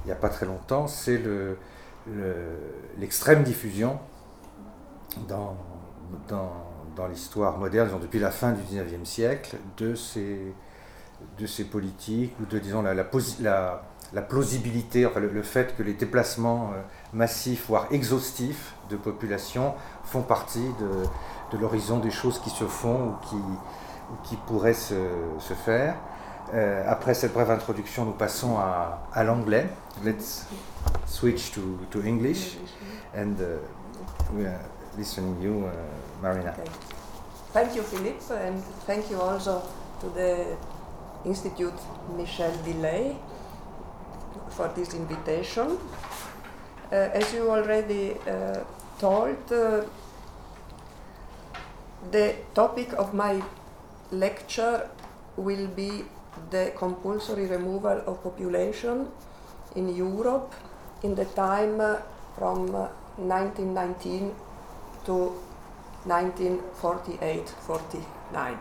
il n'y a pas très longtemps, c'est l'extrême diffusion dans l'histoire moderne, depuis la fin du XIXe siècle, de ces politiques, ou de, disons, la plausibilité, enfin le fait que les déplacements massifs, voire exhaustifs de population font partie de l'horizon des choses qui se font ou qui pourraient se faire. Après cette brève introduction, nous passons à l'anglais. Let's switch to English, and we are listening to you, Marina. Okay. Thank you, Philippe, and thank you also to the Institute Michel Villey for this invitation. As you already told, the topic of my lecture will be the compulsory removal of population in Europe in the time from 1919 to 1948-49.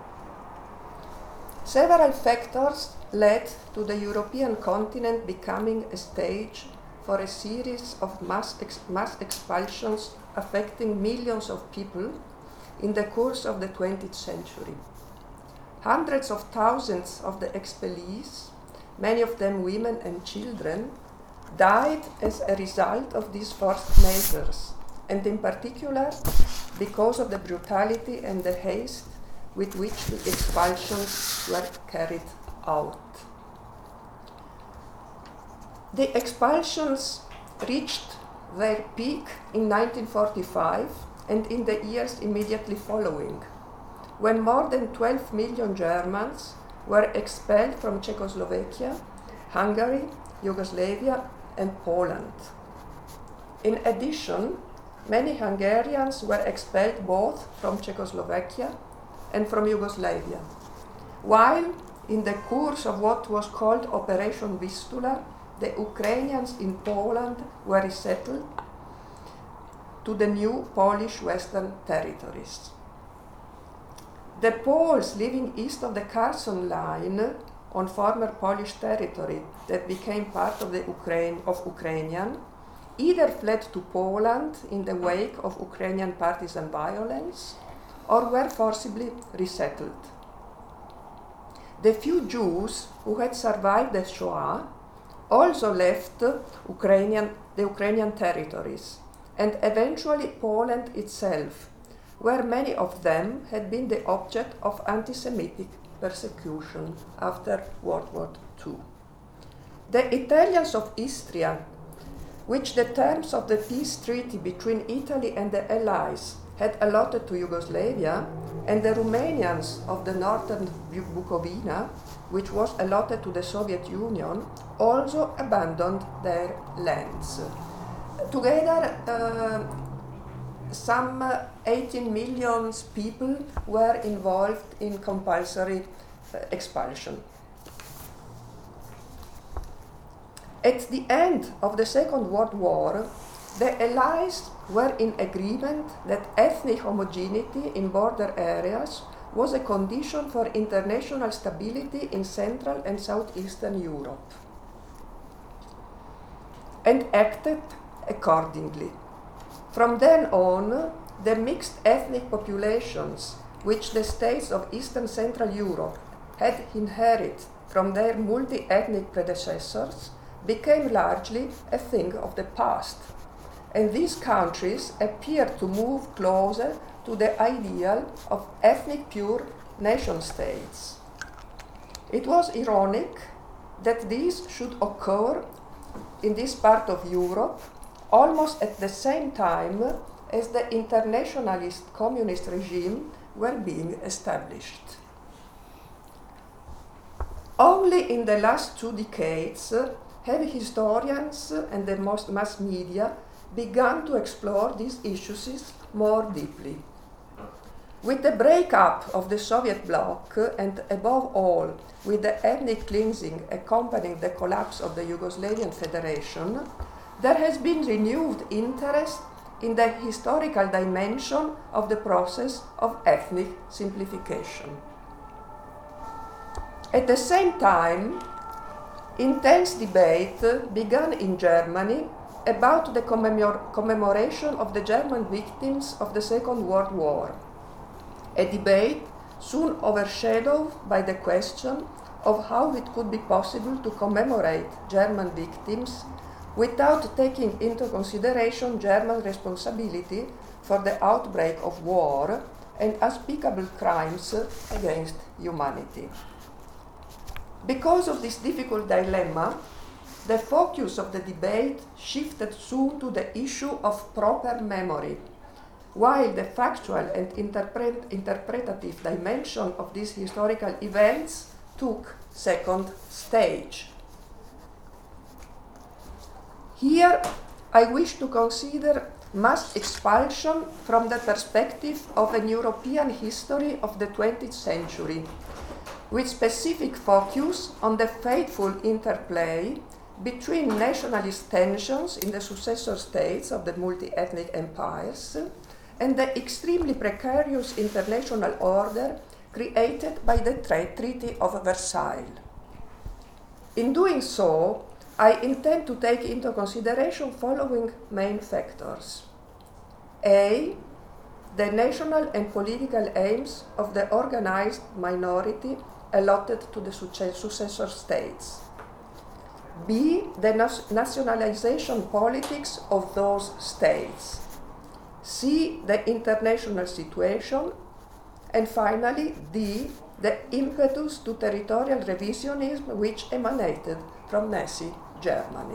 Several factors led to the European continent becoming a stage for a series of mass expulsions affecting millions of people in the course of the 20th century. Hundreds of thousands of the expellees, many of them women and children, died as a result of these forced measures, and in particular because of the brutality and the haste with which the expulsions were carried out. The expulsions reached their peak in 1945 and in the years immediately following, when more than 12 million Germans were expelled from Czechoslovakia, Hungary, Yugoslavia, and Poland. In addition, many Hungarians were expelled both from Czechoslovakia and from Yugoslavia, while in the course of what was called Operation Vistula, the Ukrainians in Poland were resettled to the new Polish Western territories. The Poles living east of the Kherson Line on former Polish territory that became part of the Ukrainian either fled to Poland in the wake of Ukrainian partisan violence or were forcibly resettled. The few Jews who had survived the Shoah also left the Ukrainian territories, and eventually Poland itself, where many of them had been the object of anti-Semitic persecution after World War II. The Italians of Istria, which the terms of the peace treaty between Italy and the Allies had allotted to Yugoslavia, and the Romanians of the northern Bukovina, which was allotted to the Soviet Union, also abandoned their lands. Together, some 18 million people were involved in compulsory expulsion. At the end of the Second World War, the Allies were in agreement that ethnic homogeneity in border areas was a condition for international stability in Central and Southeastern Europe, and acted accordingly. From then on, the mixed ethnic populations which the states of Eastern Central Europe had inherited from their multi-ethnic predecessors became largely a thing of the past, and these countries appeared to move closer to the ideal of ethnic pure nation-states. It was ironic that this should occur in this part of Europe almost at the same time as the internationalist communist regime were being established. Only in the last 2 decades have historians and the mass media begun to explore these issues more deeply. With the breakup of the Soviet bloc, and above all with the ethnic cleansing accompanying the collapse of the Yugoslavian Federation, there has been renewed interest in the historical dimension of the process of ethnic simplification. At the same time, Intense debate began in Germany about the commemoration of the German victims of the Second World War, a debate soon overshadowed by the question of how it could be possible to commemorate German victims without taking into consideration German responsibility for the outbreak of war and unspeakable crimes against humanity. Because of this difficult dilemma, the focus of the debate shifted soon to the issue of proper memory, while the factual and interpretative dimension of these historical events took second stage. Here, I wish to consider mass expulsion from the perspective of an European history of the 20th century, with specific focus on the fateful interplay between nationalist tensions in the successor states of the multi-ethnic empires and the extremely precarious international order created by the Treaty of Versailles. In doing so, I intend to take into consideration following main factors. A, the national and political aims of the organized minority allotted to the successor states. B, the nationalization politics of those states. C, the international situation. And finally, D, the impetus to territorial revisionism which emanated from Nazi Germany.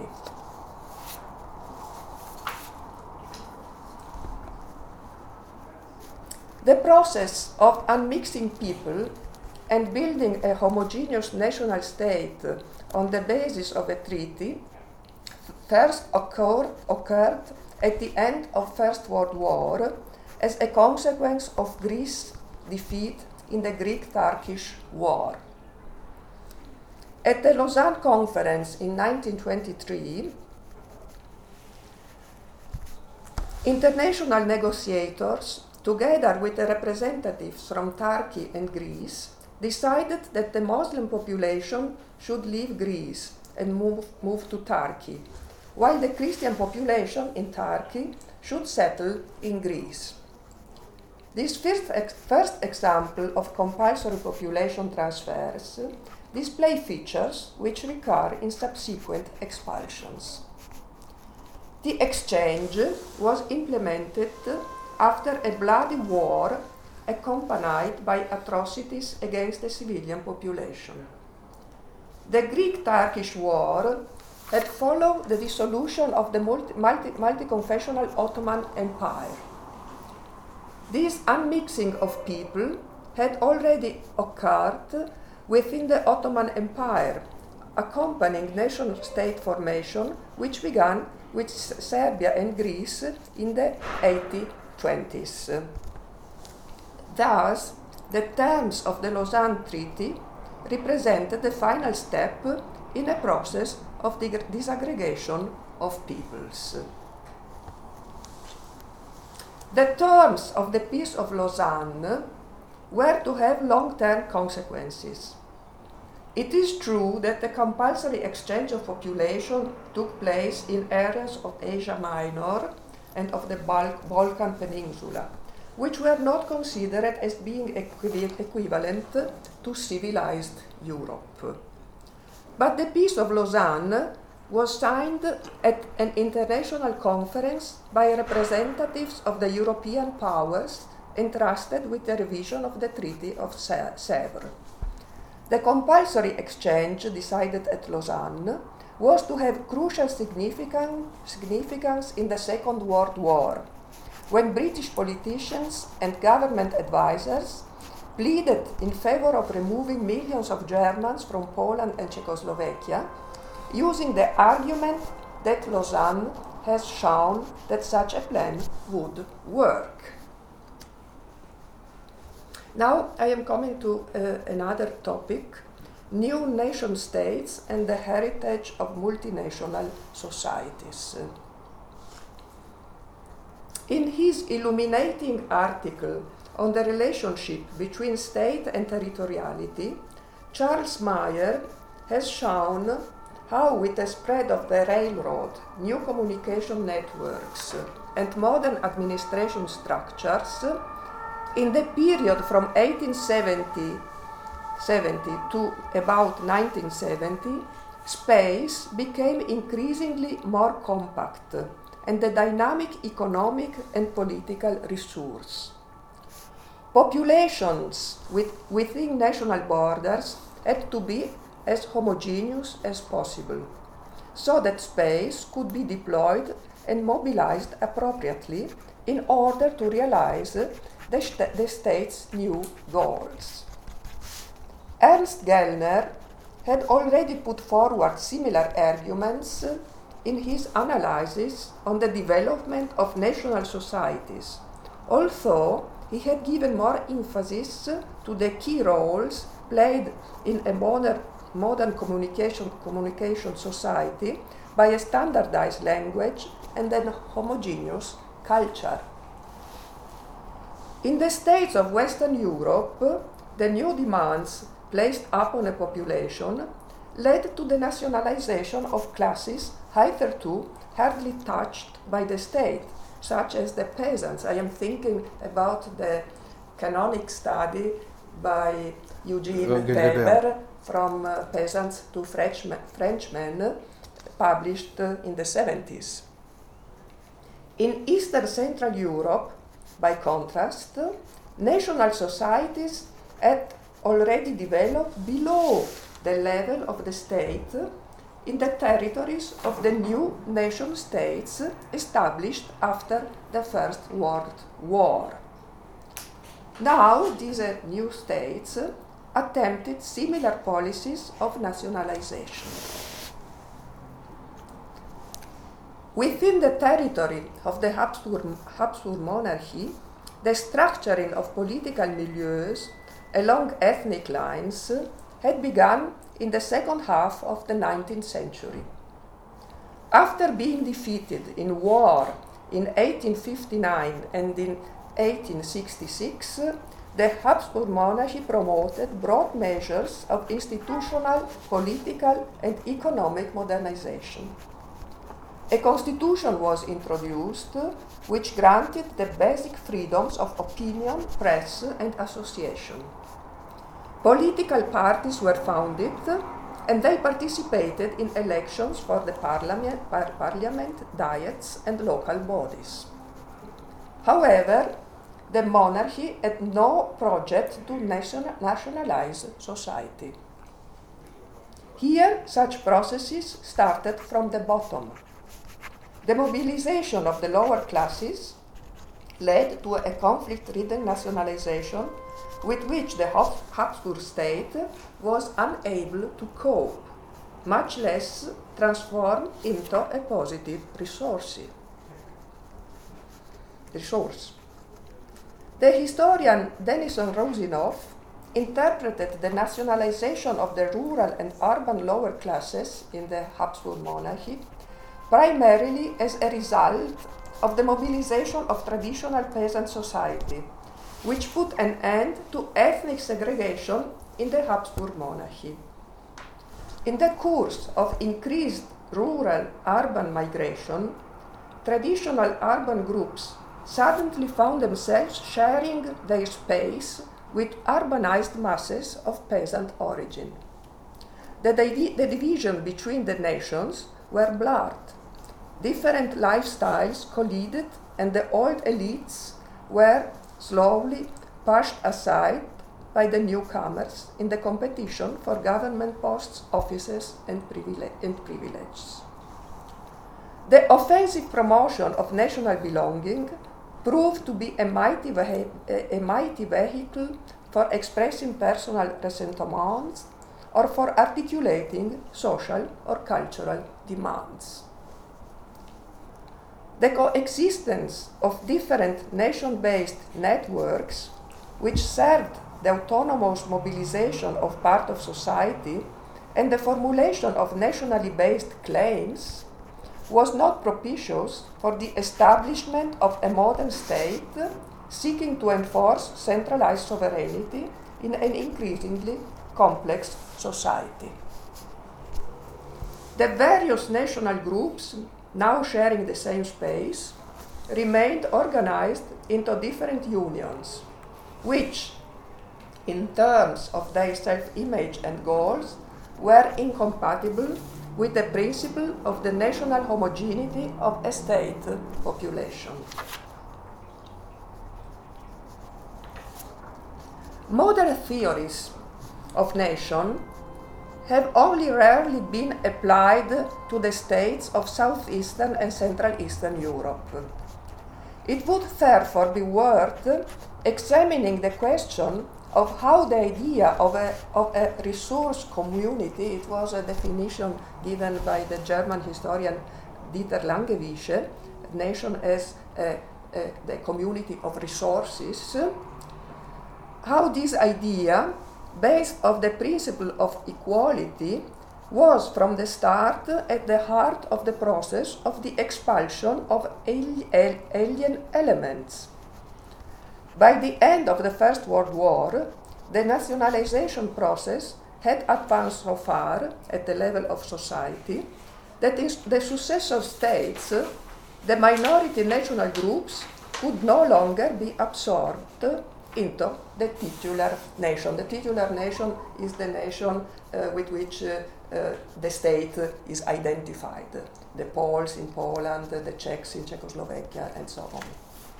The process of unmixing people and building a homogeneous national state on the basis of a treaty first occurred at the end of First World War as a consequence of Greece's defeat in the Greek-Turkish War. At the Lausanne Conference in 1923, international negotiators, together with the representatives from Turkey and Greece, decided that the Muslim population should leave Greece and move to Turkey, while the Christian population in Turkey should settle in Greece. This first example of compulsory population transfers display features which recur in subsequent expulsions. The exchange was implemented after a bloody war accompanied by atrocities against the civilian population. The Greek-Turkish War had followed the dissolution of the multi-confessional Ottoman Empire. This unmixing of people had already occurred within the Ottoman Empire, accompanying nation-state formation, which began with Serbia and Greece in the 1820s. Thus, the terms of the Lausanne Treaty represented the final step in a process of the disaggregation of peoples. The terms of the Peace of Lausanne were to have long-term consequences. It is true that the compulsory exchange of population took place in areas of Asia Minor and of the Balkan Peninsula, which were not considered as being equivalent to civilized Europe. But the Peace of Lausanne was signed at an international conference by representatives of the European powers entrusted with the revision of the Treaty of Sèvres. The compulsory exchange decided at Lausanne was to have crucial significance in the Second World War, when British politicians and government advisors pleaded in favor of removing millions of Germans from Poland and Czechoslovakia, using the argument that Lausanne has shown that such a plan would work. Now I am coming to another topic, new nation states and the heritage of multinational societies. In his illuminating article on the relationship between state and territoriality, Charles Maier has shown how with the spread of the railroad, new communication networks, and modern administration structures, in the period from 1870 to about 1970, space became increasingly more compact and a dynamic economic and political resource. Populations within national borders had to be as homogeneous as possible, so that space could be deployed and mobilized appropriately in order to realize the state's new goals. Ernst Gellner had already put forward similar arguments in his analysis on the development of national societies, although he had given more emphasis to the key roles played in a modern communication society by a standardized language and a homogeneous culture. In the states of Western Europe, the new demands placed upon a population led to the nationalization of classes hitherto hardly touched by the state, such as the peasants. I am thinking about the canonic study by Eugene Weber, From Peasants to Frenchmen, published in the 70s. In Eastern Central Europe, by contrast, national societies had already developed below the level of the state in the territories of the new nation states established after the First World War. Now, these new states attempted similar policies of nationalization. Within the territory of the Habsburg monarchy, the structuring of political milieus along ethnic lines had begun in the second half of the 19th century. After being defeated in war in 1859 and in 1866, the Habsburg monarchy promoted broad measures of institutional, political, and economic modernization. A constitution was introduced which granted the basic freedoms of opinion, press, and association. Political parties were founded and they participated in elections for the parliament, diets, and local bodies. However, the monarchy had no project to nationalize society. Here, such processes started from the bottom. The mobilization of the lower classes led to a conflict-ridden nationalization with which the Habsburg state was unable to cope, much less transform into a positive resource. The historian Denison Rozinoff interpreted the nationalization of the rural and urban lower classes in the Habsburg monarchy primarily as a result of the mobilization of traditional peasant society, which put an end to ethnic segregation in the Habsburg monarchy. In the course of increased rural-urban migration, traditional urban groups suddenly found themselves sharing their space with urbanized masses of peasant origin. The division between the nations were blurred. Different lifestyles collided, and the old elites were slowly pushed aside by the newcomers in the competition for government posts, offices, and privileges. The offensive promotion of national belonging proved to be a mighty vehicle for expressing personal ressentiments or for articulating social or cultural demands. The coexistence of different nation-based networks, which served the autonomous mobilization of part of society and the formulation of nationally based claims, was not propitious for the establishment of a modern state seeking to enforce centralized sovereignty in an increasingly complex society. the various national groups, now sharing the same space, remained organized into different unions, which, in terms of their self-image and goals, were incompatible with the principle of the national homogeneity of a state population. Modern theories of nation have only rarely been applied to the states of Southeastern and Central Eastern Europe. It would therefore be worth examining the question of how the idea of a resource community, it was a definition given by the German historian Dieter Langewiesche, nation as the community of resources, how this idea, based on the principle of equality, was from the start at the heart of the process of the expulsion of alien elements. By the end of the First World War, the nationalization process had advanced so far at the level of society that in the successor states, the minority national groups could no longer be absorbed into the titular nation. The titular nation is the nation with which the state is identified. The Poles in Poland, the Czechs in Czechoslovakia, and so on.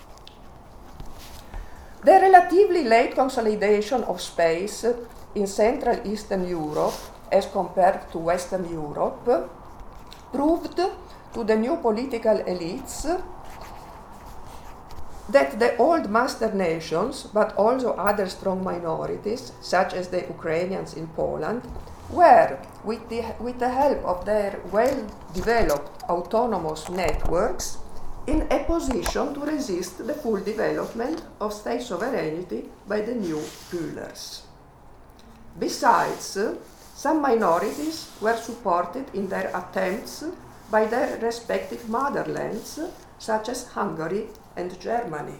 The relatively late consolidation of space in Central Eastern Europe as compared to Western Europe proved to the new political elites that the old master nations, but also other strong minorities, such as the Ukrainians in Poland, were, with the help of their well-developed autonomous networks, in a position to resist the full development of state sovereignty by the new rulers. Besides, some minorities were supported in their attempts by their respective motherlands, such as Hungary and Germany.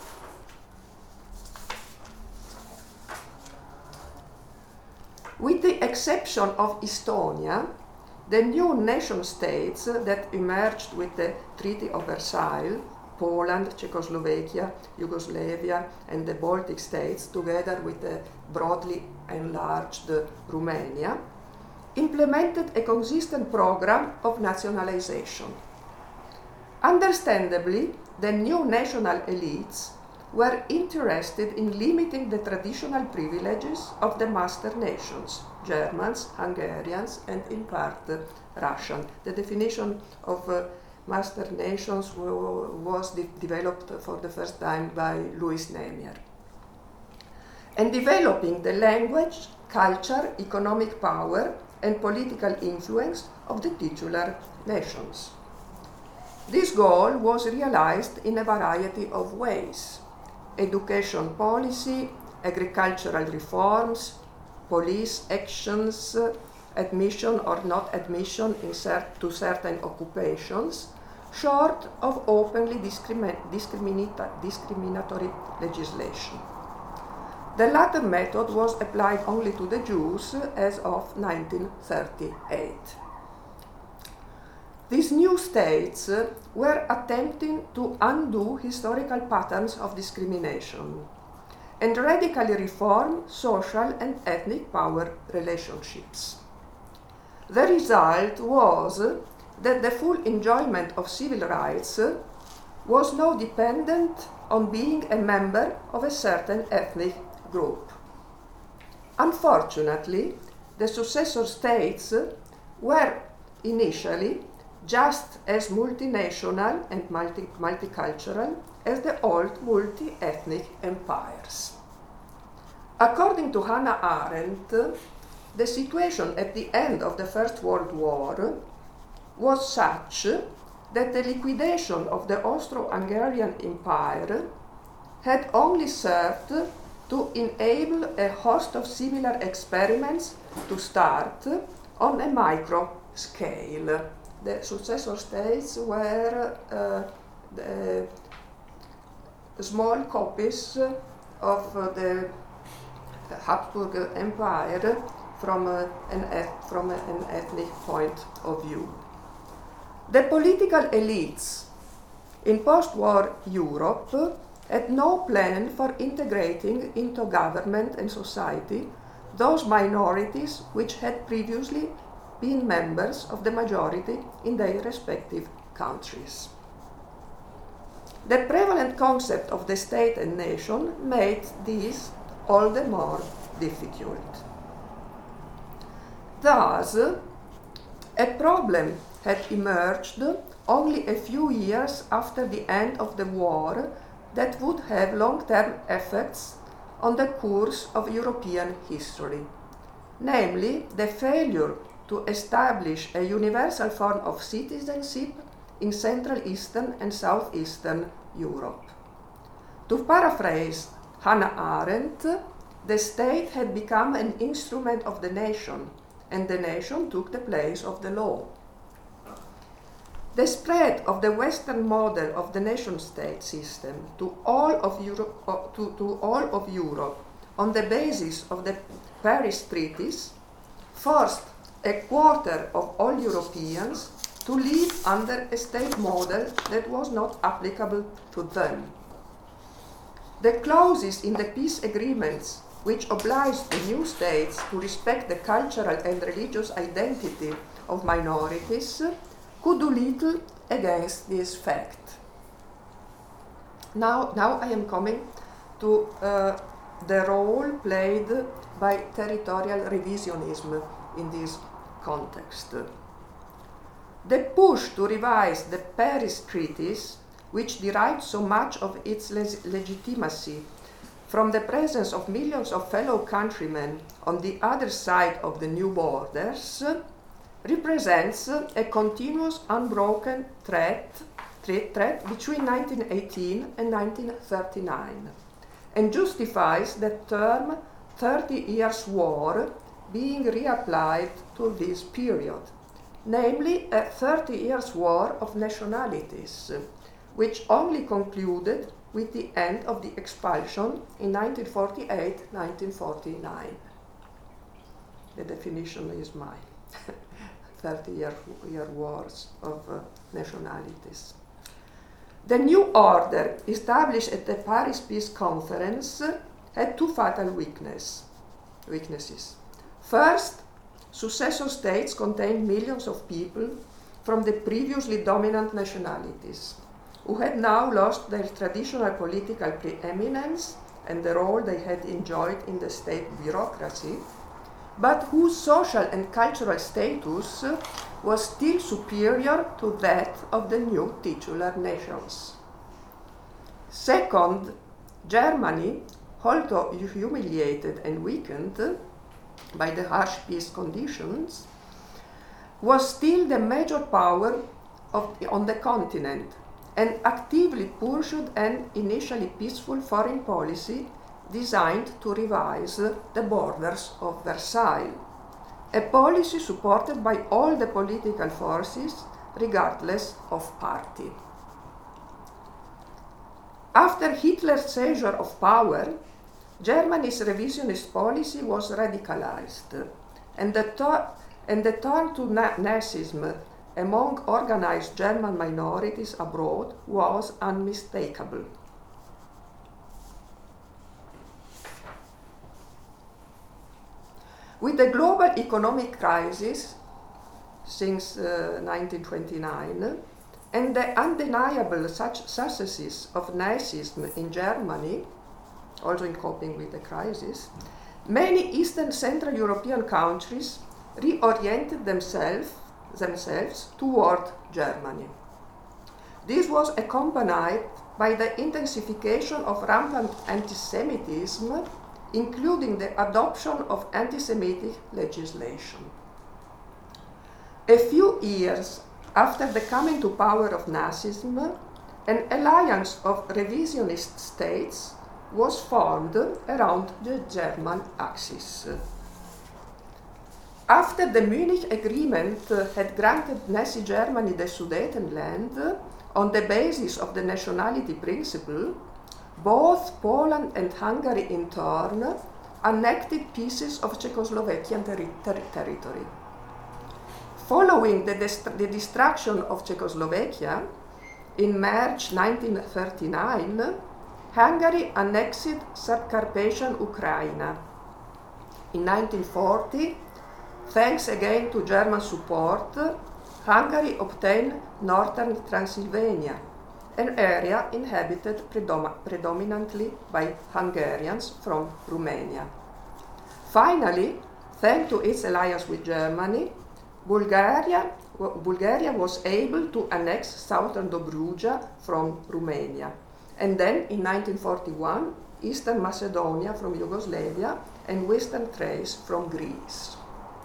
With the exception of Estonia, the new nation-states that emerged with the Treaty of Versailles, Poland, Czechoslovakia, Yugoslavia, and the Baltic states, together with the broadly enlarged Romania, implemented a consistent program of nationalization. Understandably, the new national elites were interested in limiting the traditional privileges of the master nations, Germans, Hungarians, and in part Russian. The definition of master nations was developed for the first time by Louis Nemier. And developing the language, culture, economic power, and political influence of the titular nations. This goal was realized in a variety of ways: education policy, agricultural reforms, police actions, admission or not admission to certain occupations, short of openly discriminatory legislation. The latter method was applied only to the Jews as of 1938. These new states were attempting to undo historical patterns of discrimination and radically reform social and ethnic power relationships. The result was that the full enjoyment of civil rights was now dependent on being a member of a certain ethnic group. Unfortunately, the successor states were initially just as multinational and multicultural as the old multi-ethnic empires. According to Hannah Arendt, the situation at the end of the First World War was such that the liquidation of the Austro-Hungarian Empire had only served to enable a host of similar experiments to start on a micro scale. The successor states were the small copies of the Habsburg Empire from an ethnic point of view. The political elites in post-war Europe had no plan for integrating into government and society those minorities which had previously been members of the majority in their respective countries. The prevalent concept of the state and nation made this all the more difficult. Thus, a problem had emerged only a few years after the end of the war that would have long-term effects on the course of European history, namely the failure to establish a universal form of citizenship in Central Eastern and Southeastern Europe. To paraphrase Hannah Arendt, the state had become an instrument of the nation, and the nation took the place of the law. The spread of the Western model of the nation-state system to all of Europe on the basis of the Paris Treaties forced a quarter of all Europeans to live under a state model that was not applicable to them. The clauses in the peace agreements which obliged the new states to respect the cultural and religious identity of minorities could do little against this fact. Now I am coming to the role played by territorial revisionism in this context. The push to revise the Paris Treaties, which derived so much of its legitimacy from the presence of millions of fellow countrymen on the other side of the new borders, represents a continuous unbroken threat between 1918 and 1939, and justifies the term 30 Years' War being reapplied to this period, namely a 30 Years' War of nationalities, which only concluded with the end of the expulsion in 1948-1949. The definition is mine. 30-year wars of nationalities. The new order established at the Paris Peace Conference had two fatal weaknesses. First, successor states contained millions of people from the previously dominant nationalities, who had now lost their traditional political preeminence and the role they had enjoyed in the state bureaucracy, but whose social and cultural status was still superior to that of the new titular nations. Second, Germany, although humiliated and weakened by the harsh peace conditions, was still the major power on the continent and actively pursued an initially peaceful foreign policy designed to revise the borders of Versailles, a policy supported by all the political forces, regardless of party. After Hitler's seizure of power, Germany's revisionist policy was radicalized, and the turn to Nazism among organized German minorities abroad was unmistakable. With the global economic crisis since 1929 and the undeniable successes of Nazism in Germany, also in coping with the crisis, many Eastern Central European countries reoriented themselves toward Germany. This was accompanied by the intensification of rampant anti-Semitism, including the adoption of anti-Semitic legislation. A few years after the coming to power of Nazism, an alliance of revisionist states was formed around the German axis. After the Munich Agreement had granted Nazi Germany the Sudetenland on the basis of the nationality principle, both Poland and Hungary in turn annexed pieces of Czechoslovakian territory. Following the destruction of Czechoslovakia, in March 1939, Hungary annexed Subcarpathian Ukraine. In 1940, thanks again to German support, Hungary obtained northern Transylvania, an area inhabited predominantly by Hungarians from Romania. Finally, thanks to its alliance with Germany, Bulgaria was able to annex southern Dobruja from Romania, and then in 1941, Eastern Macedonia from Yugoslavia and Western Thrace from Greece.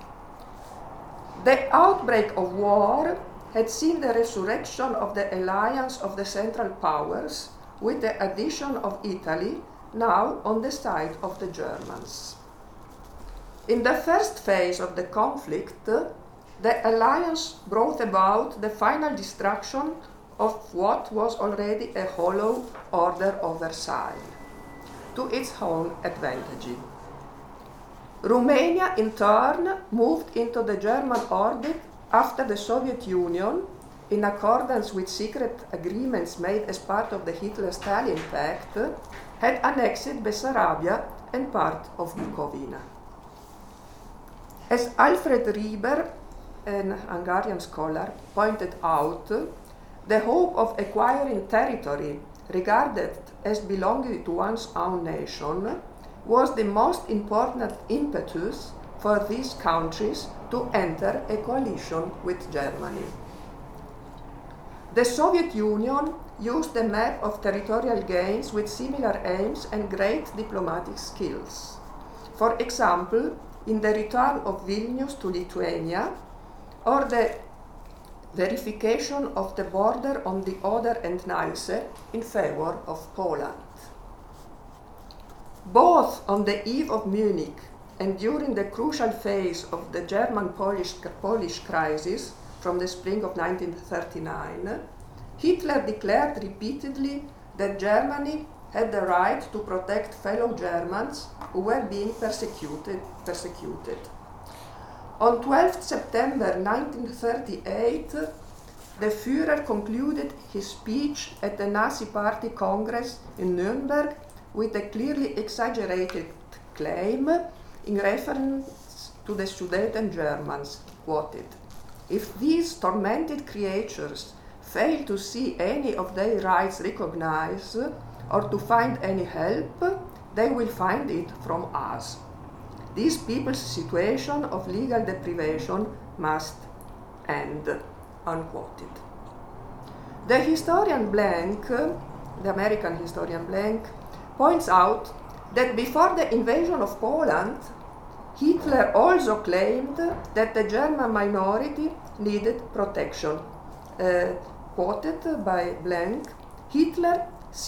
The outbreak of war had seen the resurrection of the alliance of the Central Powers with the addition of Italy, now on the side of the Germans. In the first phase of the conflict, the alliance brought about the final destruction of what was already a hollow order of Versailles, to its own advantage. Romania, in turn, moved into the German orbit after the Soviet Union, in accordance with secret agreements made as part of the Hitler-Stalin Pact, had annexed Bessarabia and part of Bukovina. As Alfred Rieber, an Hungarian scholar, pointed out, the hope of acquiring territory regarded as belonging to one's own nation was the most important impetus for these countries to enter a coalition with Germany. The Soviet Union used a map of territorial gains with similar aims and great diplomatic skills. For example, in the return of Vilnius to Lithuania, or the verification of the border on the Oder and Neisse in favor of Poland. Both on the eve of Munich and during the crucial phase of the German-Polish crisis from the spring of 1939, Hitler declared repeatedly that Germany had the right to protect fellow Germans who were being persecuted. On 12 September 1938, the Führer concluded his speech at the Nazi Party Congress in Nuremberg with a clearly exaggerated claim in reference to the Sudeten Germans, quoted, "If these tormented creatures fail to see any of their rights recognized or to find any help, they will find it from us. These people's situation of legal deprivation must end," unquoted. The historian Blank, the American historian Blank, points out that before the invasion of Poland, Hitler also claimed that the German minority needed protection. Quoted by Blank, Hitler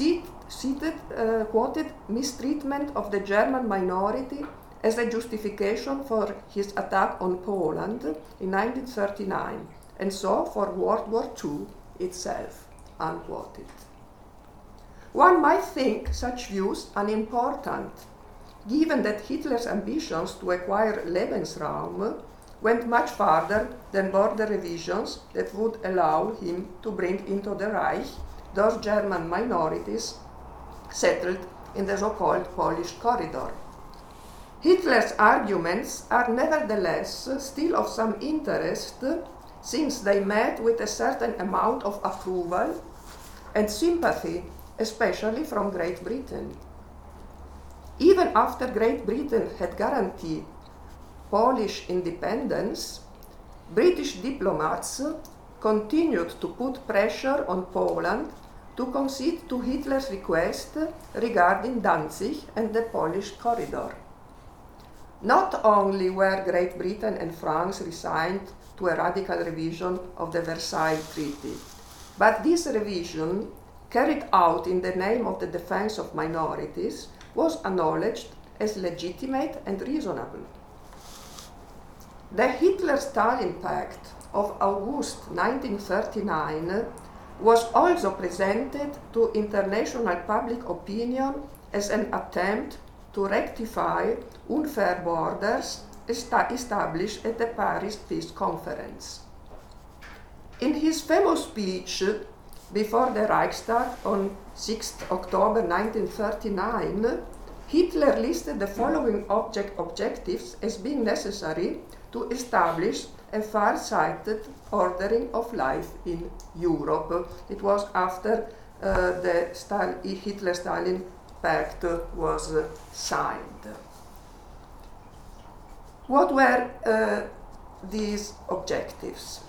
quoted mistreatment of the German minority as a justification for his attack on Poland in 1939, and so for World War II itself, unquoted. One might think such views unimportant, given that Hitler's ambitions to acquire Lebensraum went much farther than border revisions that would allow him to bring into the Reich those German minorities settled in the so-called Polish corridor. Hitler's arguments are nevertheless still of some interest, since they met with a certain amount of approval and sympathy, especially from Great Britain. Even after Great Britain had guaranteed Polish independence, British diplomats continued to put pressure on Poland to concede to Hitler's request regarding Danzig and the Polish corridor. Not only were Great Britain and France resigned to a radical revision of the Versailles Treaty, but this revision, carried out in the name of the defense of minorities, was acknowledged as legitimate and reasonable. The Hitler-Stalin Pact of August 1939 was also presented to international public opinion as an attempt to rectify unfair borders established at the Paris Peace Conference. In his famous speech before the Reichstag on 6 October 1939, Hitler listed the following objectives as being necessary to establish a far-sighted ordering of life in Europe. It was after the Hitler-Stalin Pact was signed. What were these objectives?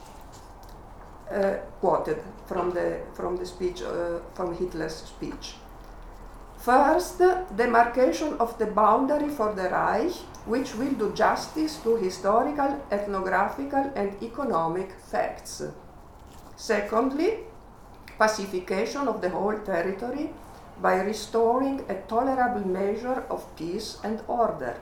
Quoted from the speech, from Hitler's speech. First, demarcation of the boundary for the Reich, which will do justice to historical, ethnographical, and economic facts. Secondly, pacification of the whole territory by restoring a tolerable measure of peace and order.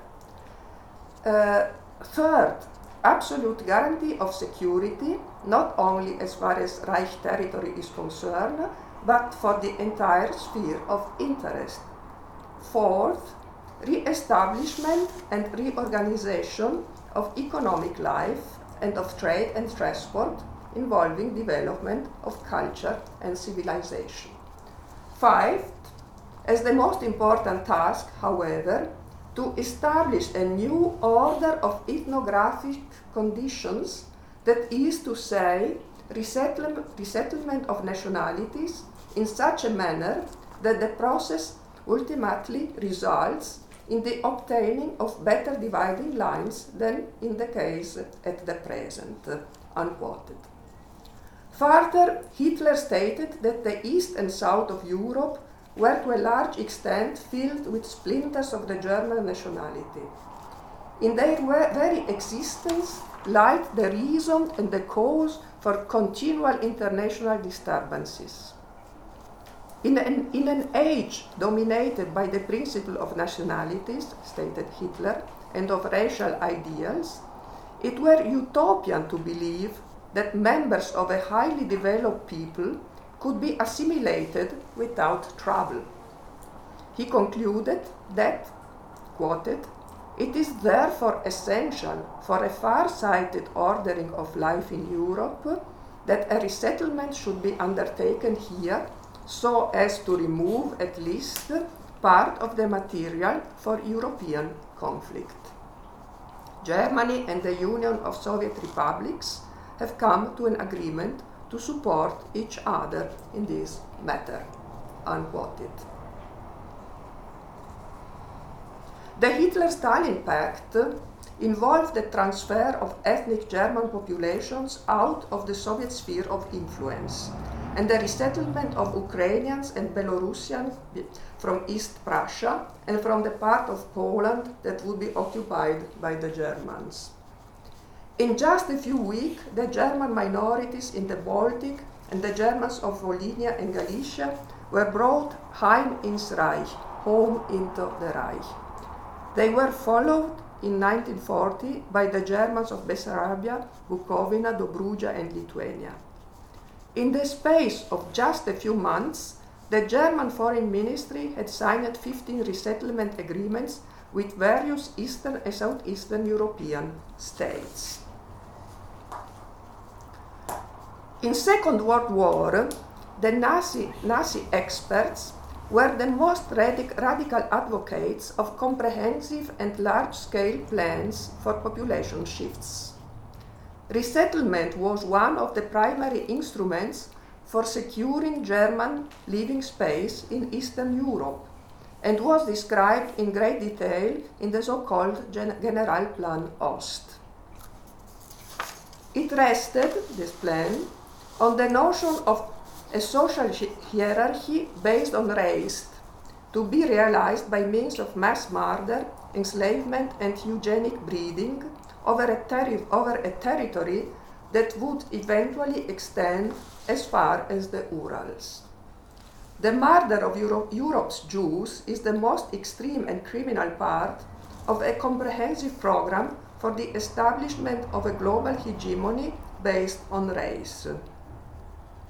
Third, absolute guarantee of security, not only as far as Reich territory is concerned, but for the entire sphere of interest. Fourth, re-establishment and reorganization of economic life and of trade and transport, involving development of culture and civilization. Fifth, as the most important task, however, to establish a new order of ethnographic conditions, that is to say, resettlement of nationalities in such a manner that the process ultimately results in the obtaining of better dividing lines than in the case at the present, unquoted. Further, Hitler stated that the east and south of Europe were to a large extent filled with splinters of the German nationality. In their very existence lied the reason and the cause for continual international disturbances. In an age dominated by the principle of nationalities, stated Hitler, and of racial ideals, it were utopian to believe that members of a highly developed people could be assimilated without trouble. He concluded that, quoted, "It is therefore essential for a far-sighted ordering of life in Europe that a resettlement should be undertaken here so as to remove at least part of the material for European conflict." Germany and the Union of Soviet Republics have come to an agreement to support each other in this matter, unquoted. The Hitler-Stalin Pact involved the transfer of ethnic German populations out of the Soviet sphere of influence and the resettlement of Ukrainians and Belarusians from East Prussia and from the part of Poland that would be occupied by the Germans. In just a few weeks, the German minorities in the Baltic and the Germans of Volhynia and Galicia were brought heim ins Reich, home into the Reich. They were followed in 1940 by the Germans of Bessarabia, Bukovina, Dobruja, and Lithuania. In the space of just a few months, the German Foreign Ministry had signed 15 resettlement agreements with various Eastern and Southeastern European states. In Second World War, the Nazi experts were the most radical advocates of comprehensive and large-scale plans for population shifts. Resettlement was one of the primary instruments for securing German living space in Eastern Europe and was described in great detail in the so-called Generalplan Ost. It rested, this plan, on the notion of a social hierarchy based on race, to be realized by means of mass murder, enslavement, and eugenic breeding over a territory that would eventually extend as far as the Urals. The murder of Europe's Jews is the most extreme and criminal part of a comprehensive program for the establishment of a global hegemony based on race.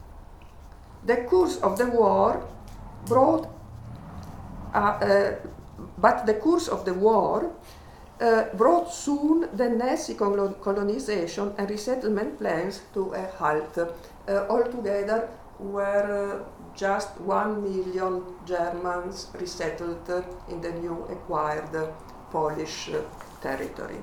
The course of the war brought but the course of the war brought soon the Nazi colonization and resettlement plans to a halt. Altogether were just 1 million Germans resettled in the new acquired Polish territory.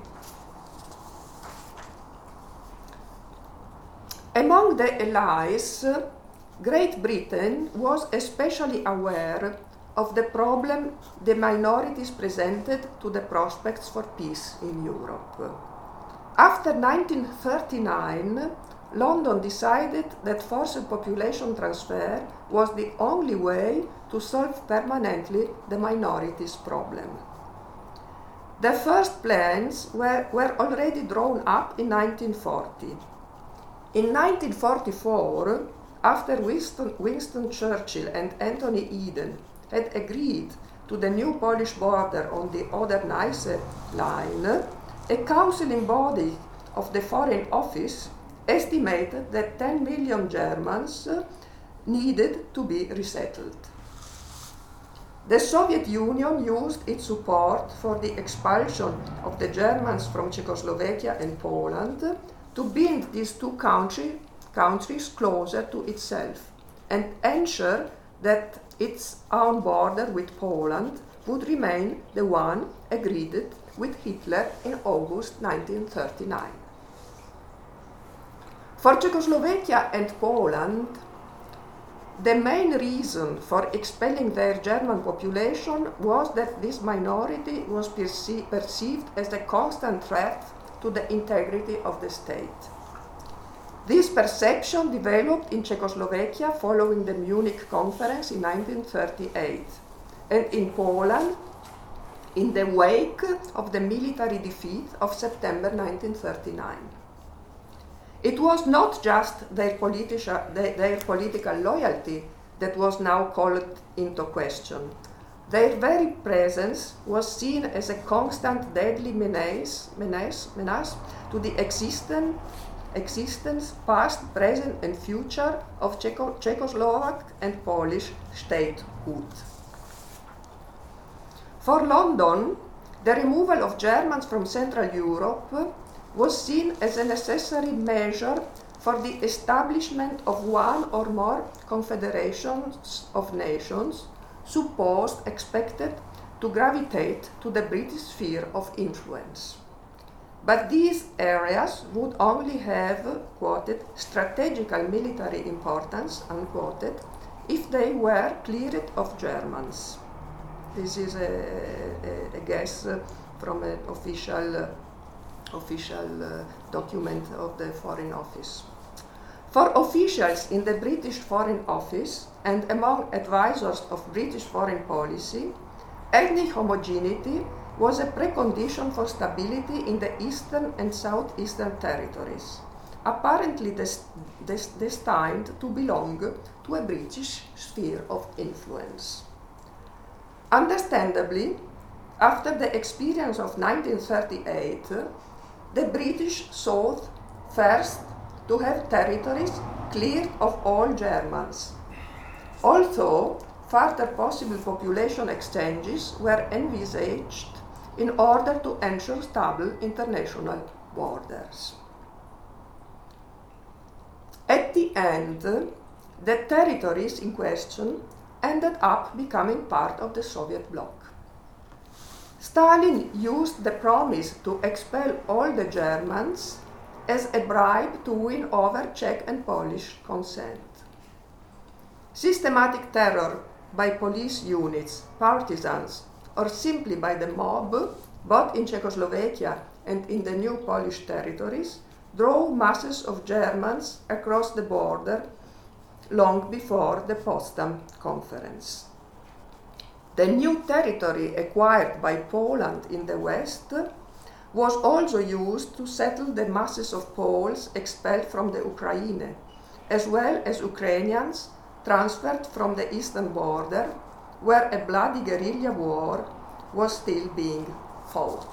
Among the allies, Great Britain was especially aware of the problem the minorities presented to the prospects for peace in Europe. After 1939, London decided that forced population transfer was the only way to solve permanently the minorities' problem. The first plans were already drawn up in 1940. In 1944, after Winston Churchill and Anthony Eden had agreed to the new Polish border on the Oder-Neisse line, a counseling body of the Foreign Office estimated that 10 million Germans needed to be resettled. The Soviet Union used its support for the expulsion of the Germans from Czechoslovakia and Poland to bind these two countries closer to itself and ensure that its own border with Poland would remain the one agreed with Hitler in August 1939. For Czechoslovakia and Poland, the main reason for expelling their German population was that this minority was perceived as a constant threat to the integrity of the state. This perception developed in Czechoslovakia following the Munich Conference in 1938, and in Poland in the wake of the military defeat of September 1939. It was not just their political loyalty that was now called into question. Their very presence was seen as a constant deadly menace to the existence, past, present, and future of Czechoslovak and Polish statehood. For London, the removal of Germans from Central Europe was seen as a necessary measure for the establishment of one or more confederations of nations expected to gravitate to the British sphere of influence. But these areas would only have, quoted, strategical military importance, unquoted, if they were cleared of Germans. This is a guess from an official document of the Foreign Office. For officials in the British Foreign Office and among advisors of British foreign policy, ethnic homogeneity was a precondition for stability in the eastern and southeastern territories, apparently destined to belong to a British sphere of influence. Understandably, after the experience of 1938, the British sought first to have territories cleared of all Germans, although further possible population exchanges were envisaged in order to ensure stable international borders. At the end, the territories in question ended up becoming part of the Soviet bloc. Stalin used the promise to expel all the Germans as a bribe to win over Czech and Polish consent. Systematic terror by police units, partisans, or simply by the mob, both in Czechoslovakia and in the new Polish territories, drove masses of Germans across the border long before the Potsdam Conference. The new territory acquired by Poland in the West was also used to settle the masses of Poles expelled from the Ukraine, as well as Ukrainians transferred from the eastern border, where a bloody guerrilla war was still being fought.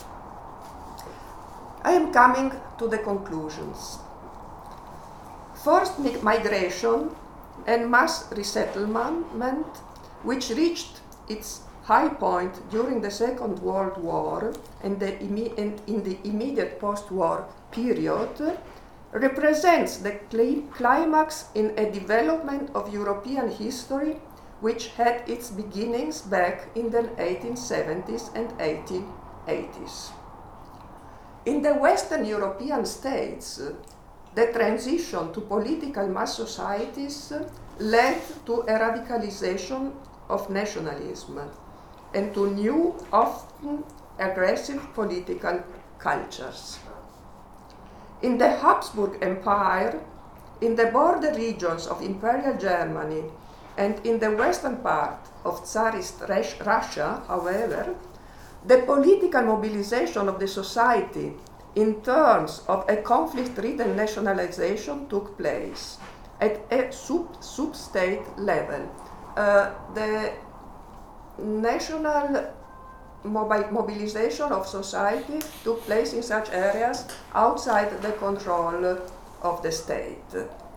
I am coming to the conclusions. Forced migration and mass resettlement, which reached its high point during the Second World War and in the immediate post-war period, represents the climax in a development of European history which had its beginnings back in the 1870s and 1880s. In the Western European states, the transition to political mass societies led to a radicalization of nationalism and to new, often aggressive political cultures. In the Habsburg Empire, in the border regions of Imperial Germany, and in the western part of Tsarist Russia, however, the political mobilization of the society in terms of a conflict-ridden nationalization took place at a sub-state level. The national mobilization of society took place in such areas outside the control of the state.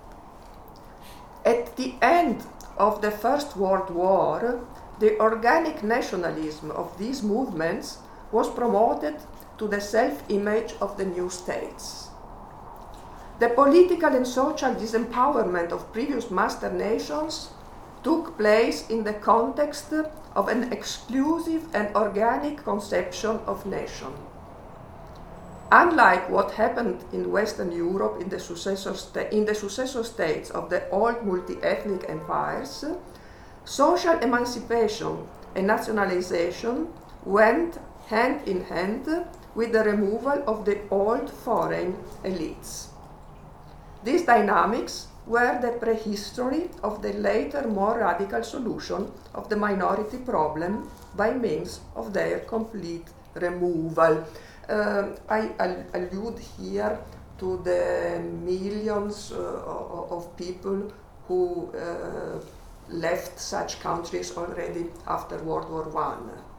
At the end of the First World War, the organic nationalism of these movements was promoted to the self-image of the new states. The political and social disempowerment of previous master nations took place in the context of an exclusive and organic conception of nation. Unlike what happened in Western Europe in the successor states of the old multi-ethnic empires, social emancipation and nationalization went hand in hand with the removal of the old foreign elites. These dynamics were the prehistory of the later more radical solution of the minority problem by means of their complete removal. I allude here to the millions of people who left such countries already after World War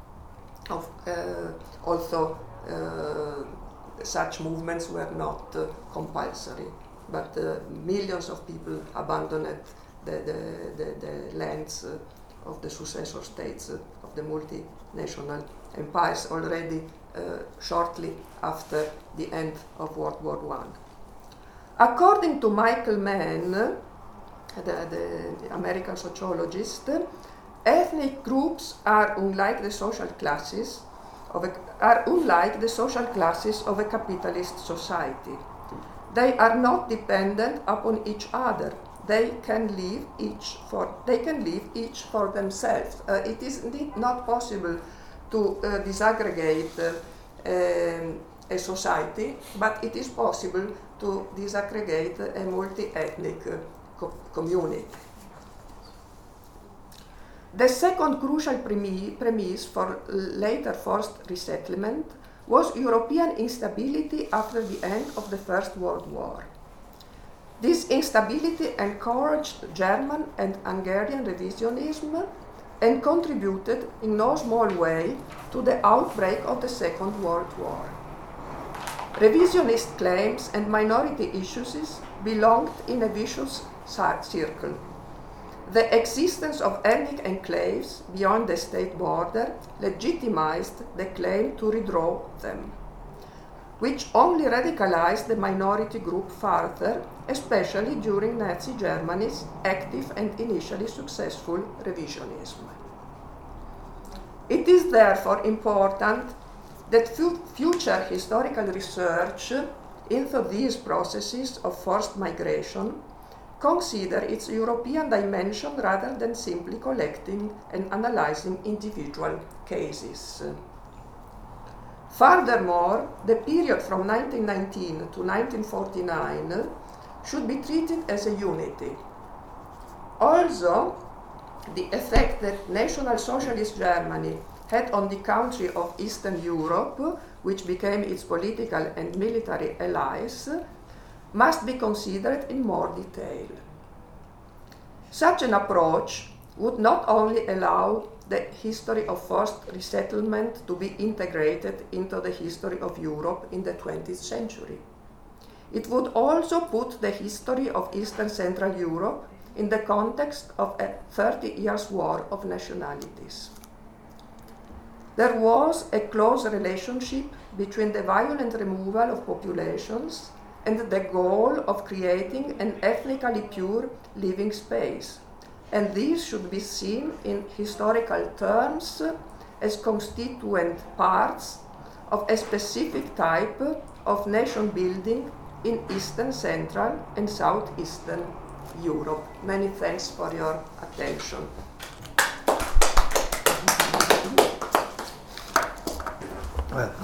I. Also, such movements were not compulsory, but millions of people abandoned the lands of the successor states of the multinational empires already shortly after the end of World War I. According to Michael Mann, the American sociologist, ethnic groups are unlike the social classes of a capitalist society. They are not dependent upon each other. They can live each for themselves. It is indeed not possible to disaggregate a society, but it is possible to disaggregate a multi-ethnic community. The second crucial premise for later forced resettlement was European instability after the end of the First World War. This instability encouraged German and Hungarian revisionism and contributed in no small way to the outbreak of the Second World War. Revisionist claims and minority issues belonged in a vicious circle. The existence of ethnic enclaves beyond the state border legitimized the claim to redraw them, which only radicalized the minority group further, especially during Nazi Germany's active and initially successful revisionism. It is therefore important that future historical research into these processes of forced migration consider its European dimension rather than simply collecting and analyzing individual cases. Furthermore, the period from 1919 to 1949 should be treated as a unity. Also, the effect that National Socialist Germany had on the country of Eastern Europe, which became its political and military allies, must be considered in more detail. Such an approach would not only allow the history of forced resettlement to be integrated into the history of Europe in the 20th century. It would also put the history of Eastern Central Europe in the context of a 30 years war of nationalities. There was a close relationship between the violent removal of populations and the goal of creating an ethnically pure living space. And these should be seen in historical terms as constituent parts of a specific type of nation building in Eastern, Central, and Southeastern Europe. Many thanks for your attention. Well.